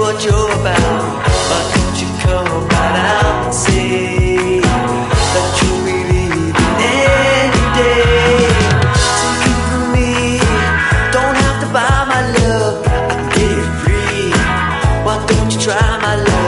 what you're about. Why don't you come right out and say that you believe in any day? So you and me don't have to buy my love, I can get it free. Why don't you try my love?